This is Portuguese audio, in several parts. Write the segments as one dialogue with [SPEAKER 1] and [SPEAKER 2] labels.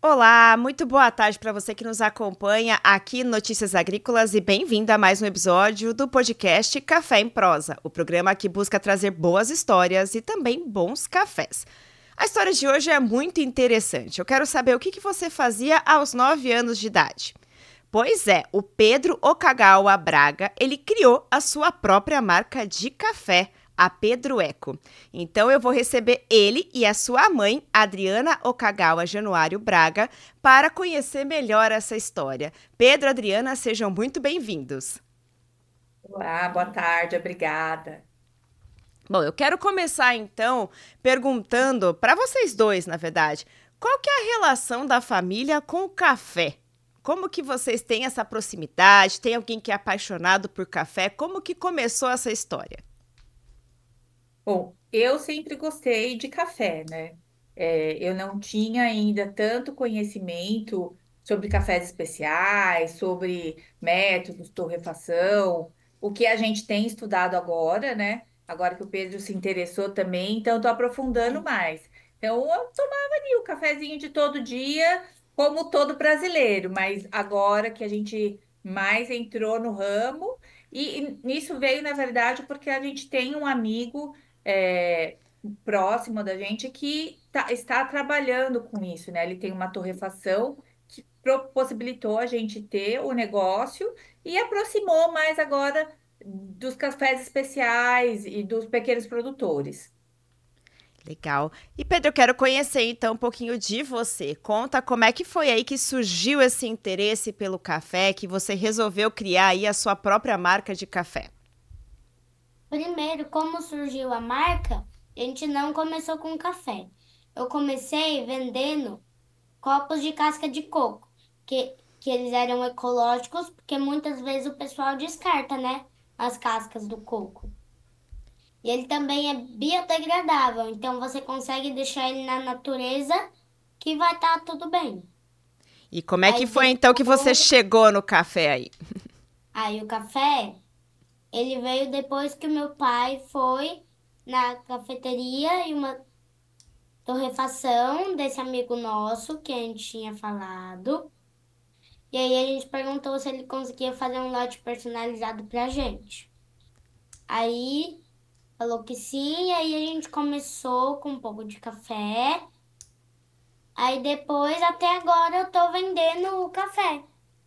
[SPEAKER 1] Olá, muito boa tarde para você que nos acompanha aqui no Notícias Agrícolas e bem-vindo a mais um episódio do podcast Café em Prosa, o programa que busca trazer boas histórias e também bons cafés. A história de hoje é muito interessante. Eu quero saber o que você fazia aos 9 anos de idade. Pois é, o Pedro Okagawa Braga, ele criou a sua própria marca de café, a Pedro Eco. Então eu vou receber ele e a sua mãe, Adriana Okagawa Januário Braga, para conhecer melhor essa história. Pedro, Adriana, sejam muito bem-vindos.
[SPEAKER 2] Olá, boa tarde, obrigada.
[SPEAKER 1] Bom, eu quero começar então perguntando para vocês dois, na verdade, qual que é a relação da família com o café? Como que vocês têm essa proximidade? Tem alguém que é apaixonado por café? Como que começou essa história?
[SPEAKER 2] Bom, eu sempre gostei de café, né? Eu não tinha ainda tanto conhecimento sobre cafés especiais, sobre métodos, torrefação, o que a gente tem estudado agora, né? Agora que o Pedro se interessou também, então estou aprofundando mais. Então, eu tomava ali o cafezinho de todo dia, como todo brasileiro, mas agora que a gente mais entrou no ramo, e isso veio, na verdade, porque a gente tem um amigo é, próximo da gente que está trabalhando com isso, né? Ele tem uma torrefação que possibilitou a gente ter o negócio e aproximou mais agora dos cafés especiais e dos pequenos produtores.
[SPEAKER 1] Legal. E Pedro, eu quero conhecer então um pouquinho de você. Conta como é que foi aí que surgiu esse interesse pelo café, que você resolveu criar aí a sua própria marca de café.
[SPEAKER 3] Primeiro, como surgiu a marca, a gente não começou com café. Eu comecei vendendo copos de casca de coco, que eles eram ecológicos, porque muitas vezes o pessoal descarta, né, as cascas do coco. E ele também é biodegradável, então você consegue deixar ele na natureza que vai estar tudo bem.
[SPEAKER 1] E como é que
[SPEAKER 3] Aí
[SPEAKER 1] foi então que você
[SPEAKER 3] depois,
[SPEAKER 1] chegou no café aí?
[SPEAKER 3] aí o café, ele veio depois que o meu pai foi na cafeteria e uma torrefação desse amigo nosso que a gente tinha falado. E aí a gente perguntou se ele conseguia fazer um lote personalizado pra gente. Aí falou que sim, e aí a gente começou com um pouco de café. Aí depois, até agora, eu tô vendendo o café.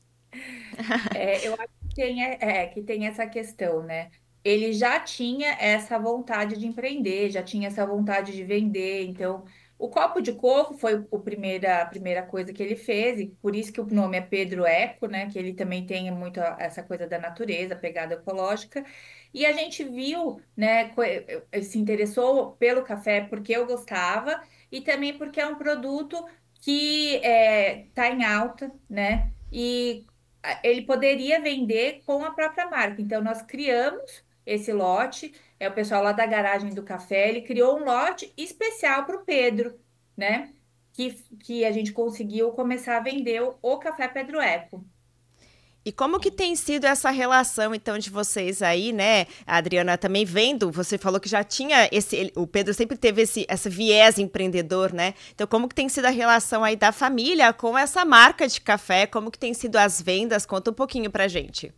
[SPEAKER 2] Eu acho que tem essa questão, né? Ele já tinha essa vontade de empreender, já tinha essa vontade de vender. Então, o copo de coco foi a primeira coisa que ele fez, e por isso que o nome é Pedro Eco, né? Que ele também tem muito essa coisa da natureza, pegada ecológica. E a gente viu, né? Se interessou pelo café porque eu gostava, e também porque é um produto que está em alta, né? E ele poderia vender com a própria marca. Então, nós criamos esse lote, é o pessoal lá da garagem do café, ele criou um lote especial para o Pedro, né? Que, que a gente conseguiu começar a vender o café Pedro Eco.
[SPEAKER 1] E como que tem sido essa relação, então, de vocês aí, né? A Adriana também vendo, você falou que já tinha o Pedro sempre teve esse viés empreendedor, né? Então, como que tem sido a relação aí da família com essa marca de café? Como que tem sido as vendas? Conta um pouquinho pra gente.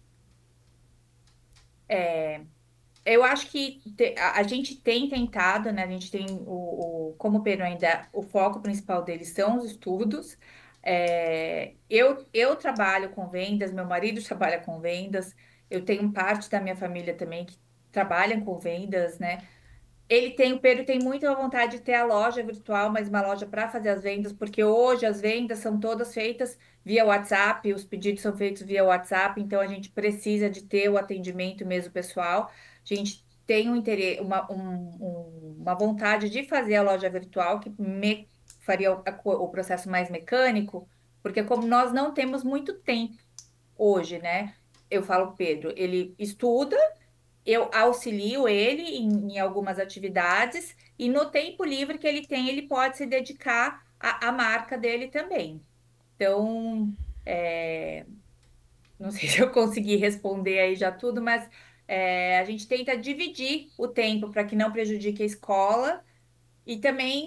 [SPEAKER 2] É, eu acho que a gente tem tentado, né? A gente tem como o Pedro ainda, o foco principal dele são os estudos. Eu trabalho com vendas, meu marido trabalha com vendas, eu tenho parte da minha família também que trabalham com vendas, né? O Pedro tem muita vontade de ter a loja virtual, mas uma loja para fazer as vendas, porque hoje as vendas são todas feitas via WhatsApp, os pedidos são feitos via WhatsApp, então a gente precisa de ter o atendimento mesmo pessoal. A gente tem um interesse, uma vontade de fazer a loja virtual, que faria o processo mais mecânico, porque como nós não temos muito tempo hoje, né? Eu falo, Pedro, ele estuda, eu auxilio ele em algumas atividades e no tempo livre que ele tem, ele pode se dedicar à marca dele também. Então, é, não sei se eu consegui responder aí já tudo, mas a gente tenta dividir o tempo para que não prejudique a escola e também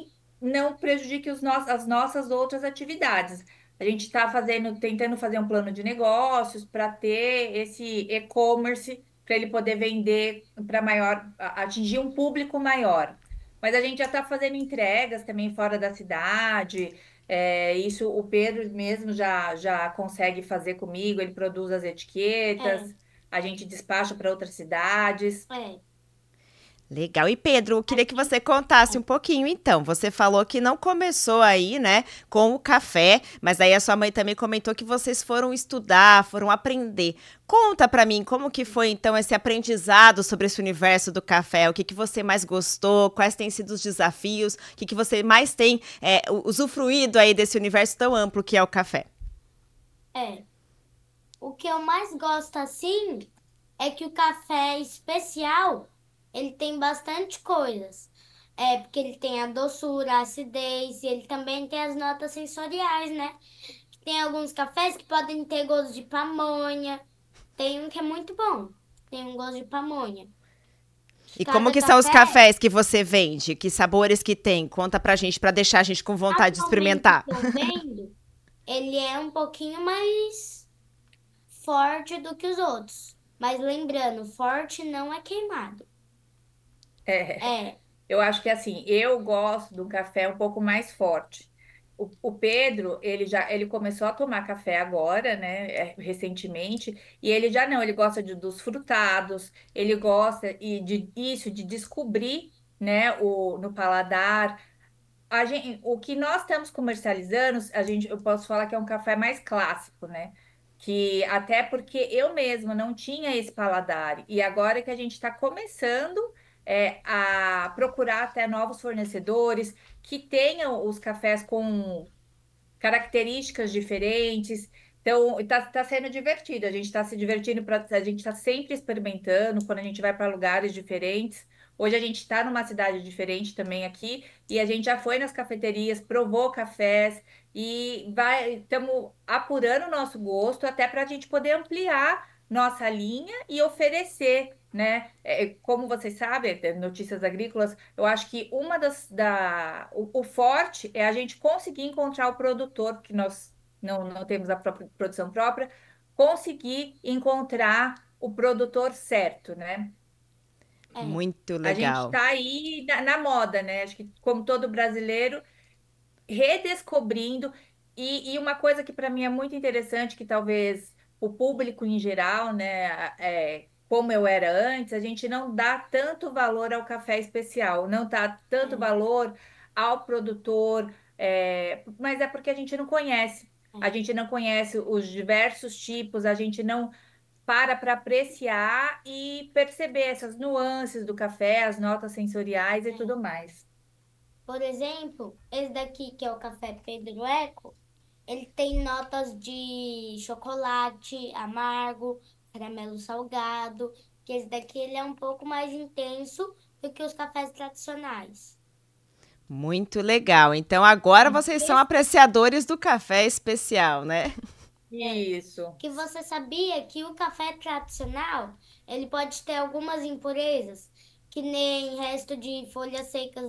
[SPEAKER 2] não prejudique as nossas outras atividades. A gente está tentando fazer um plano de negócios para ter esse e-commerce para ele poder vender para atingir um público maior. Mas a gente já está fazendo entregas também fora da cidade. Isso o Pedro mesmo já consegue fazer comigo. Ele produz as
[SPEAKER 3] É,
[SPEAKER 2] etiquetas, a gente despacha para outras cidades.
[SPEAKER 3] é.
[SPEAKER 1] Legal. E Pedro, eu queria que
[SPEAKER 3] Aqui,
[SPEAKER 1] você contasse um pouquinho, então. Você falou que não começou aí, né, com o café, mas aí a sua mãe também comentou que vocês foram estudar, foram aprender. Conta pra mim como que foi, então, esse aprendizado sobre esse universo do café. O que que você mais gostou? Quais têm sido os desafios? O que que você mais tem usufruído aí desse universo tão amplo que é o café?
[SPEAKER 3] é. O que eu mais gosto assim é que o café especial, ele tem bastante coisas. É, porque ele tem a doçura, a acidez, e ele também tem as notas sensoriais, né? Tem alguns cafés que podem ter gosto de pamonha. Tem um que é muito bom. Tem um gosto de pamonha. Que
[SPEAKER 1] E como
[SPEAKER 3] cada
[SPEAKER 1] que são os
[SPEAKER 3] café,
[SPEAKER 1] cafés que você vende? Que sabores que tem? Conta pra gente, pra deixar a gente com vontade de
[SPEAKER 3] atualmente
[SPEAKER 1] experimentar.
[SPEAKER 3] que eu vendo, ele é um pouquinho mais forte do que os outros. Mas lembrando, forte não é queimado.
[SPEAKER 2] É.
[SPEAKER 3] É,
[SPEAKER 2] Eu acho que assim, eu gosto de um café um pouco mais forte. O Pedro, ele começou a tomar café agora, né, recentemente, e ele já não, ele gosta dos frutados, ele gosta de descobrir, né, no paladar. O que nós estamos comercializando, eu posso falar que é um café mais clássico, né? Que até porque eu mesma não tinha esse paladar, e agora que a gente está começando a procurar até novos fornecedores que tenham os cafés com características diferentes. Então, tá sendo divertido. A gente está se divertindo, a gente está sempre experimentando quando a gente vai para lugares diferentes. Hoje a gente está numa cidade diferente também aqui, e a gente já foi nas cafeterias, provou cafés e estamos apurando o nosso gosto até para a gente poder ampliar nossa linha e oferecer, né? Como vocês sabem, Notícias Agrícolas, eu acho que o forte é a gente conseguir encontrar o produtor, porque nós não temos a própria produção própria, conseguir encontrar o produtor certo, né?
[SPEAKER 3] é.
[SPEAKER 1] Muito
[SPEAKER 2] A gente
[SPEAKER 1] legal.
[SPEAKER 2] está aí na moda, né? Acho que como todo brasileiro, redescobrindo. E uma coisa que para mim é muito interessante, que talvez o público em geral, né, como eu era antes, a gente não dá tanto valor ao café especial, não dá tanto
[SPEAKER 3] É,
[SPEAKER 2] valor ao produtor, mas é porque a gente não conhece. A
[SPEAKER 3] é.
[SPEAKER 2] gente não conhece os diversos tipos, a gente não para apreciar e perceber essas nuances do café, as notas sensoriais e tudo
[SPEAKER 3] É.
[SPEAKER 2] mais.
[SPEAKER 3] Por exemplo, esse daqui que é o café Pedro Eco, ele tem notas de chocolate amargo, caramelo salgado, que esse daqui ele é um pouco mais intenso do que os cafés tradicionais.
[SPEAKER 1] Muito legal. Então agora
[SPEAKER 3] É.
[SPEAKER 1] vocês são apreciadores do café especial, né?
[SPEAKER 3] É.
[SPEAKER 2] Isso.
[SPEAKER 3] Que você sabia que o café tradicional, ele pode ter algumas impurezas, que nem resto de folhas secas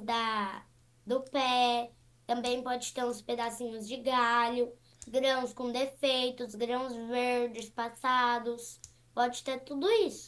[SPEAKER 3] do pé, também pode ter uns pedacinhos de galho, grãos com defeitos, grãos verdes passados, pode ter tudo isso.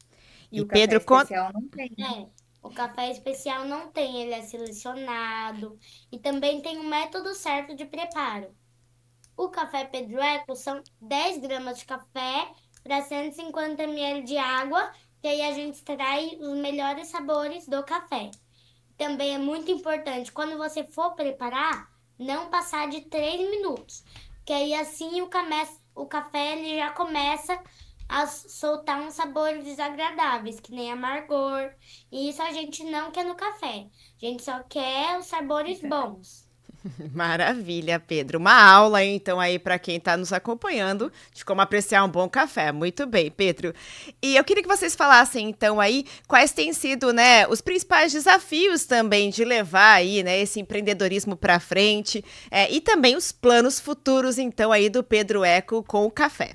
[SPEAKER 2] E
[SPEAKER 1] E
[SPEAKER 2] o café
[SPEAKER 1] Pedro, conta.
[SPEAKER 2] especial não tem, né?
[SPEAKER 3] É, o café especial não tem, ele é selecionado e também tem um método certo de preparo. O café Pedro Eco são 10 gramas de café para 150 ml de água, e aí a gente extrai os melhores sabores do café. Também é muito importante, quando você for preparar, não passar de 3 minutos, que aí assim o café ele já começa a soltar uns sabores desagradáveis, que nem amargor. E isso a gente não quer no café. A gente só quer os sabores bons.
[SPEAKER 1] Maravilha, Pedro. Uma aula, então, aí para quem está nos acompanhando de como apreciar um bom café. Muito bem, Pedro. E eu queria que vocês falassem, então, aí quais têm sido, né, os principais desafios também de levar aí, né, esse empreendedorismo para frente, e também os planos futuros, então, aí do Pedro Eco com o café.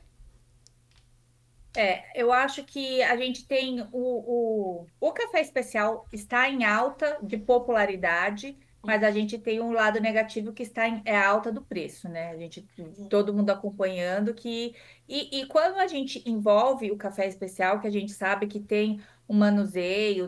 [SPEAKER 2] Eu acho que a gente tem o café especial está em alta de popularidade. mas a gente tem um lado negativo que é a alta do preço, né? Todo mundo acompanhando e quando a gente envolve o café especial, que a gente sabe que tem um manuseio,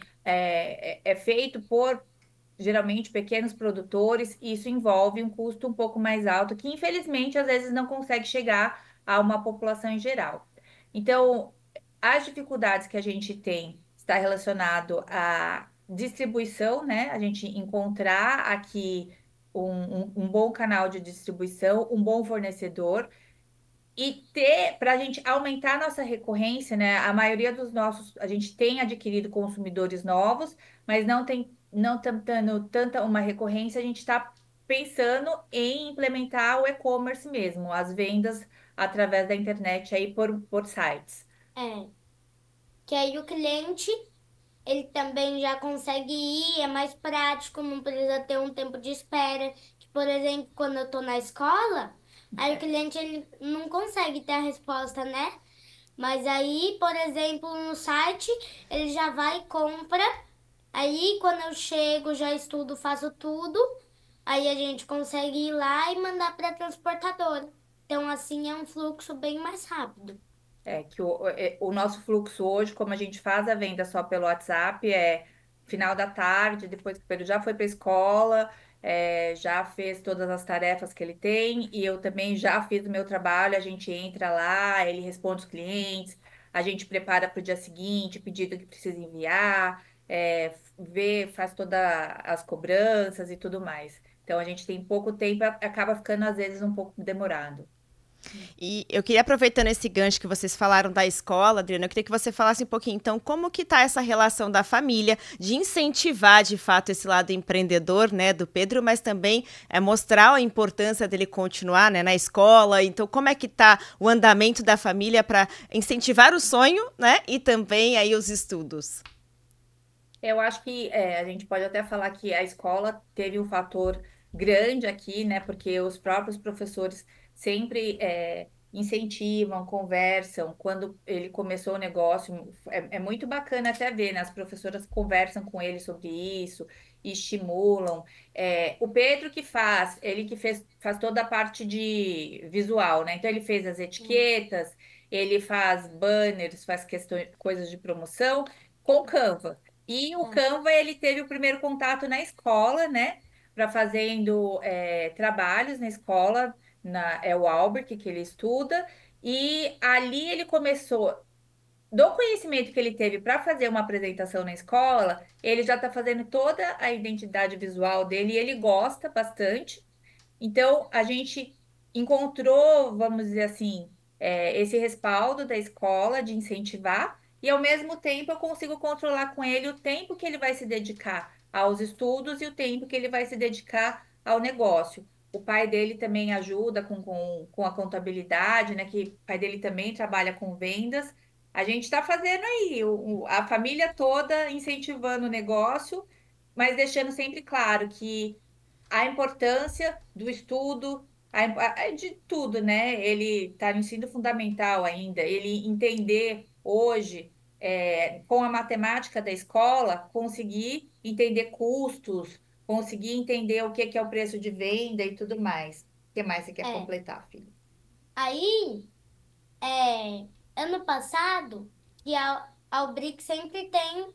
[SPEAKER 2] é feito por geralmente pequenos produtores, e isso envolve um custo um pouco mais alto, que infelizmente às vezes não consegue chegar a uma população em geral. Então, as dificuldades que a gente tem está relacionado à distribuição, né? A gente encontrar aqui um bom canal de distribuição, um bom fornecedor e ter, para a gente aumentar a nossa recorrência, né? A maioria dos nossos, a gente tem adquirido consumidores novos, mas não tá tendo tanta uma recorrência, a gente está pensando em implementar o e-commerce mesmo, as vendas através da internet aí por sites.
[SPEAKER 3] É. Que aí o cliente, ele também já consegue ir, é mais prático, não precisa ter um tempo de espera. Que, por exemplo, quando eu tô na escola, aí o cliente ele não consegue ter a resposta, né? Mas aí, por exemplo, no site, ele já vai e compra. Aí, quando eu chego, já estudo, faço tudo. Aí a gente consegue ir lá e mandar para a transportadora. Então, assim, é um fluxo bem mais rápido.
[SPEAKER 2] Que o nosso fluxo hoje, como a gente faz a venda só pelo WhatsApp, é final da tarde, depois que o Pedro já foi para a escola, já fez todas as tarefas que ele tem, e eu também já fiz o meu trabalho, a gente entra lá, ele responde os clientes, a gente prepara para o dia seguinte, pedido que precisa enviar, faz todas as cobranças e tudo mais. Então a gente tem pouco tempo, acaba ficando às vezes um pouco demorado.
[SPEAKER 1] E eu queria, aproveitando esse gancho que vocês falaram da escola, Adriana, eu queria que você falasse um pouquinho, então, como que tá essa relação da família de incentivar, de fato, esse lado empreendedor, né, do Pedro, mas também mostrar a importância dele continuar, né, na escola. Então, como é que tá o andamento da família para incentivar o sonho, né, e também aí os estudos?
[SPEAKER 2] Eu acho que a gente pode até falar que a escola teve um fator grande aqui, né? Porque os próprios professores sempre incentivam, conversam. Quando ele começou o negócio, é muito bacana até ver, né? As professoras conversam com ele sobre isso, estimulam. O Pedro que ele que faz toda a parte de visual, né? Então ele fez as etiquetas, ele faz banners, faz questões, coisas de promoção com Canva. E o
[SPEAKER 3] É.
[SPEAKER 2] Canva, ele teve o primeiro contato na escola, né? Para fazendo trabalhos na escola, é o Albert que ele estuda. E ali ele começou, do conhecimento que ele teve para fazer uma apresentação na escola, ele já está fazendo toda a identidade visual dele e ele gosta bastante. Então, a gente encontrou, vamos dizer assim, esse respaldo da escola de incentivar, e ao mesmo tempo eu consigo controlar com ele o tempo que ele vai se dedicar aos estudos e o tempo que ele vai se dedicar ao negócio. O pai dele também ajuda com a contabilidade, né? Que o pai dele também trabalha com vendas. A gente está fazendo aí, a família toda incentivando o negócio, mas deixando sempre claro que a importância do estudo, de tudo, né? Ele está no ensino fundamental ainda, ele entender hoje, com a matemática da escola, conseguir entender custos, conseguir entender o que é o preço de venda e tudo mais. O que mais você quer
[SPEAKER 3] É.
[SPEAKER 2] completar, filho?
[SPEAKER 3] Aí, ano passado, que a Albric sempre tem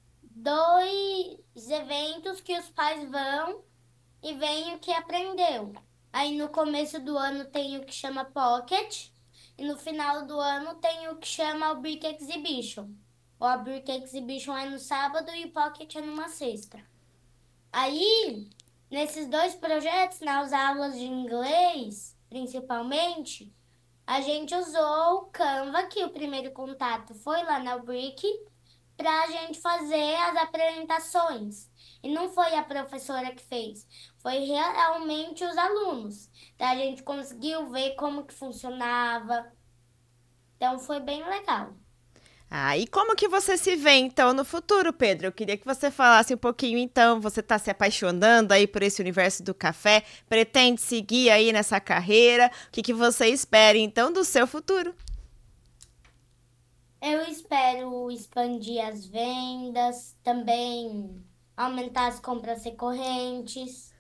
[SPEAKER 3] dois eventos que os pais vão e veem o que aprendeu. Aí no começo do ano tem o que chama Pocket e no final do ano tem o que chama Albric Exhibition. O Albric Exhibition é no sábado e o Pocket é numa sexta. Aí, nesses dois projetos, nas aulas de inglês, principalmente, a gente usou o Canva, que o primeiro contato foi lá na Brick, para a gente fazer as apresentações. E não foi a professora que fez, foi realmente os alunos. Então, a gente conseguiu ver como que funcionava. Então, foi bem legal.
[SPEAKER 1] Ah, e como que você se vê, então, no futuro, Pedro? Eu queria que você falasse um pouquinho, então, você está se apaixonando aí por esse universo do café, pretende seguir aí nessa carreira, o que que você espera, então, do seu futuro?
[SPEAKER 3] Eu espero expandir as vendas, também aumentar as compras recorrentes,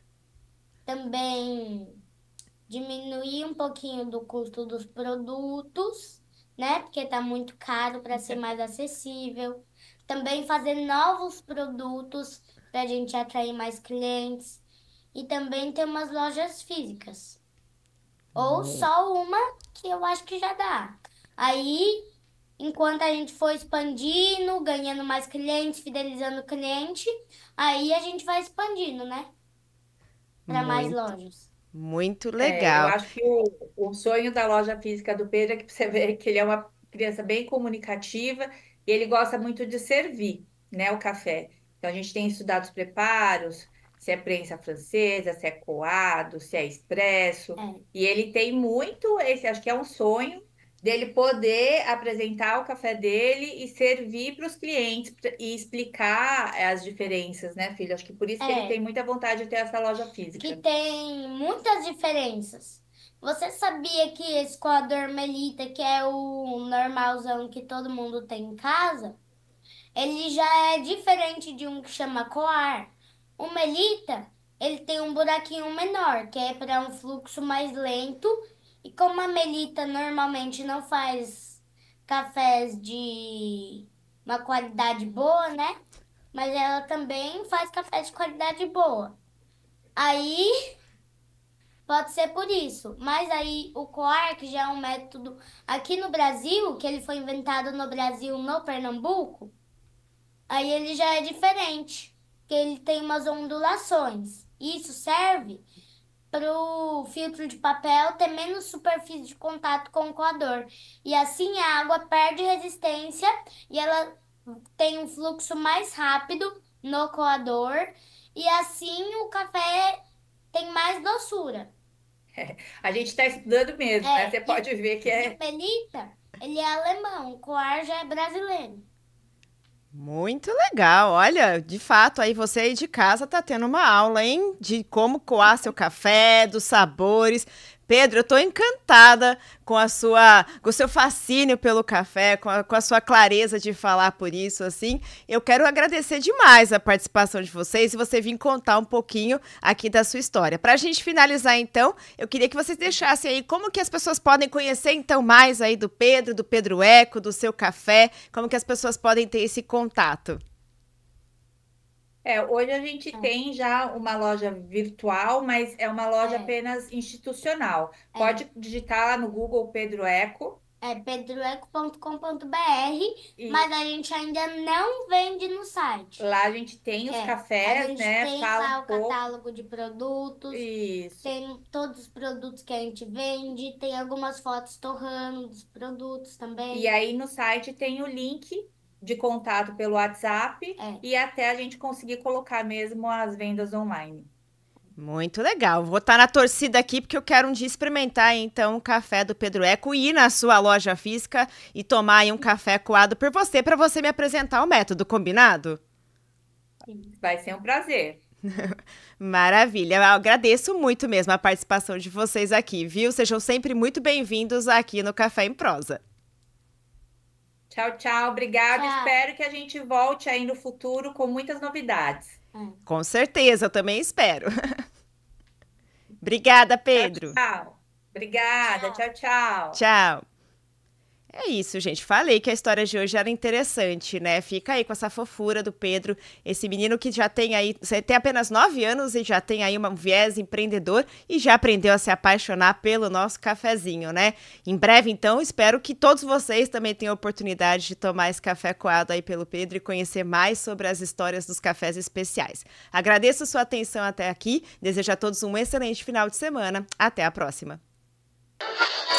[SPEAKER 3] também diminuir um pouquinho do custo dos produtos, né? Porque tá muito caro para ser mais acessível. Também fazer novos produtos para a gente atrair mais clientes. E também ter umas lojas físicas. Ou só uma, que eu acho que já dá. Aí, enquanto a gente for expandindo, ganhando mais clientes, fidelizando o cliente, aí a gente vai expandindo, né? Para mais
[SPEAKER 1] Muito,
[SPEAKER 3] lojas.
[SPEAKER 1] muito
[SPEAKER 2] Eu
[SPEAKER 1] legal.
[SPEAKER 2] acho que o sonho da loja física do Pedro é que você vê que ele é uma criança bem comunicativa e ele gosta muito de servir, né, o café. Então a gente tem estudado os preparos, se é prensa francesa, se é coado, se é expresso,
[SPEAKER 3] É.
[SPEAKER 2] e ele tem muito esse, acho que é um sonho dele poder apresentar o café dele e servir para os clientes e explicar as diferenças, né, filho? Acho que por isso que ele tem
[SPEAKER 3] É,
[SPEAKER 2] muita vontade de ter essa loja
[SPEAKER 3] que
[SPEAKER 2] física.
[SPEAKER 3] tem muitas diferenças. Você sabia que esse coador Melita, que é o normalzão que todo mundo tem em casa, ele já é diferente de um que chama coar. O Melita, ele tem um buraquinho menor, que é para um fluxo mais lento. E como a Melita normalmente não faz cafés de uma qualidade boa, né? Mas ela também faz café de qualidade boa. Aí pode ser por isso. Mas aí o coar, que já é um método aqui no Brasil, que ele foi inventado no Brasil, no Pernambuco, aí ele já é diferente, que ele tem umas ondulações. Isso serve para o filtro de papel ter menos superfície de contato com o coador. E assim a água perde resistência e ela tem um fluxo mais rápido no coador. E assim o café tem mais doçura.
[SPEAKER 2] A gente está estudando mesmo, né?
[SPEAKER 3] É,
[SPEAKER 2] Você pode ver que
[SPEAKER 3] e o
[SPEAKER 2] é.
[SPEAKER 3] Melita, ele é alemão, o coar já é brasileiro.
[SPEAKER 1] Muito legal. Olha, de fato, aí você aí de casa tá tendo uma aula, hein? De como coar seu café, dos sabores. Pedro, eu tô encantada com o seu fascínio pelo café, com a sua clareza de falar por isso, assim. Eu quero agradecer demais a participação de vocês e você vir contar um pouquinho aqui da sua história. Pra gente finalizar, então, eu queria que vocês deixassem aí como que as pessoas podem conhecer, então, mais aí do Pedro Eco, do seu café, como que as pessoas podem ter esse contato.
[SPEAKER 2] Hoje a gente tem já uma loja virtual, mas é uma loja
[SPEAKER 3] É,
[SPEAKER 2] apenas institucional.
[SPEAKER 3] é.
[SPEAKER 2] Pode digitar lá no Google Pedro Eco
[SPEAKER 3] É pedroeco.com.br,
[SPEAKER 2] e
[SPEAKER 3] mas a gente ainda não vende no site.
[SPEAKER 2] lá a gente tem os
[SPEAKER 3] A
[SPEAKER 2] cafés,
[SPEAKER 3] gente
[SPEAKER 2] né?
[SPEAKER 3] tem
[SPEAKER 2] Fala um
[SPEAKER 3] lá o
[SPEAKER 2] pouco.
[SPEAKER 3] catálogo de produtos,
[SPEAKER 2] Isso.
[SPEAKER 3] tem todos os produtos que a gente vende, tem algumas fotos torrando dos produtos
[SPEAKER 2] E
[SPEAKER 3] também.
[SPEAKER 2] aí no site tem o link de contato pelo WhatsApp
[SPEAKER 3] É,
[SPEAKER 2] e até a gente conseguir colocar mesmo as vendas online.
[SPEAKER 1] Muito legal. Vou estar na torcida aqui porque eu quero um dia experimentar então o café do Pedro Eco e ir na sua loja física e tomar aí um café coado por você para você me apresentar o método, combinado?
[SPEAKER 3] sim.
[SPEAKER 2] Vai ser um prazer.
[SPEAKER 1] Maravilha. Eu agradeço muito mesmo a participação de vocês aqui, viu? Sejam sempre muito bem-vindos aqui no Café em Prosa.
[SPEAKER 2] Tchau, tchau. Obrigada.
[SPEAKER 3] Tchau.
[SPEAKER 2] Espero que a gente volte aí no futuro com muitas novidades.
[SPEAKER 3] É.
[SPEAKER 1] Com certeza, eu também espero. Obrigada,
[SPEAKER 2] Tchau,
[SPEAKER 1] Pedro.
[SPEAKER 2] tchau. Obrigada.
[SPEAKER 3] Tchau.
[SPEAKER 2] Tchau, tchau.
[SPEAKER 1] Tchau. É isso, gente. Falei que a história de hoje era interessante, né? Fica aí com essa fofura do Pedro, esse menino que já tem aí, você tem apenas 9 anos e já tem aí um viés empreendedor e já aprendeu a se apaixonar pelo nosso cafezinho, né? Em breve, então, espero que todos vocês também tenham a oportunidade de tomar esse café coado aí pelo Pedro e conhecer mais sobre as histórias dos cafés especiais. Agradeço sua atenção até aqui, desejo a todos um excelente final de semana. Até a próxima.